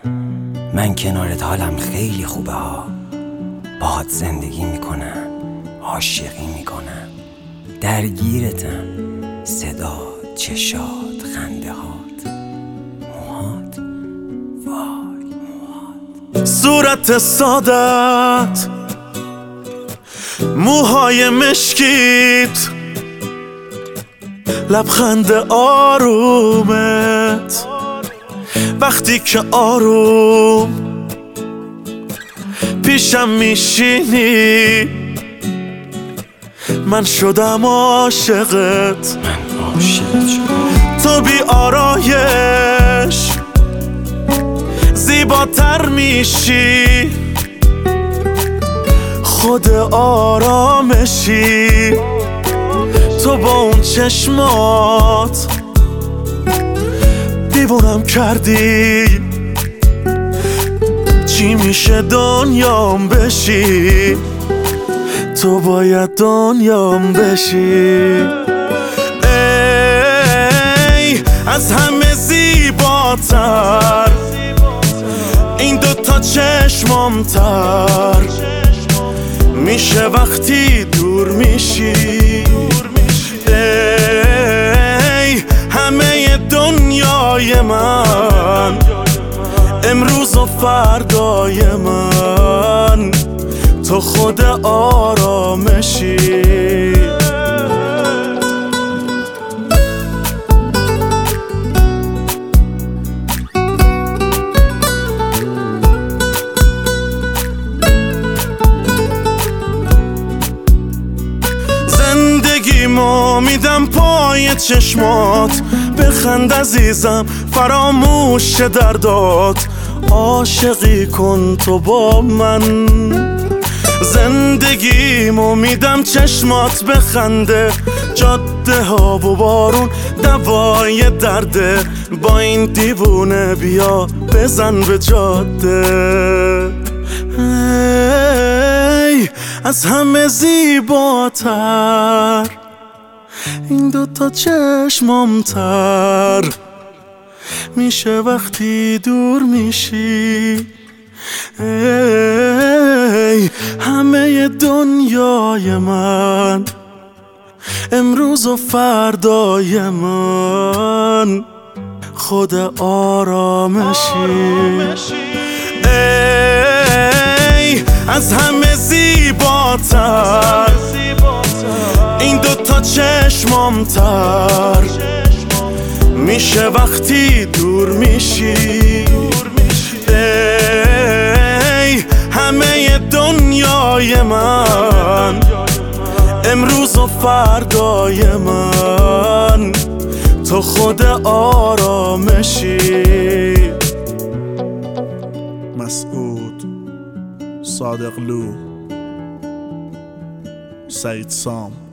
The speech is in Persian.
من کنارت حالم خیلی خوبه ها. باهات زندگی میکنم، عاشقی میکنم، درگیرتم. صدا، چشات، خنده هات، موهات، وای موهات. صورت سادت، موهای مشکیت، لبخند آرومت وقتی که آروم پیشم میشینی من شدم عاشقت. تو بی آرایش زیباتر میشی، خود آرامشی. تو با اون چشمات دیوونم کردی، چی میشه دنیام بشی، تو باید دنیام بشی. ای از همه زیباتر این دوتا چشمام تر میشه وقتی دور میشی. ای همه دنیای من، امروز و فردای من، تو خود آرامشی. زندگیمو میدم پای چشمات، بخند عزیزم فراموش دردات، عاشقی کن تو با من. زندگیمو میدم چشمات بخنده، جاده ها و بارون دوای درده، با این دیوونه بیا بزن به جاده. ای از همه زیباتر این دوتا چشمام تر میشه وقتی دور میشی. ای همه دنیای من، امروز و فردای من، خود آرامشی. ای از همه زیباتر این دوتا چشمام تر میشه وقتی دور میشی. ای همه دنیای من، امروز و فردای من، تو خود آرامشی. مسعود صادقلو، سعید سام.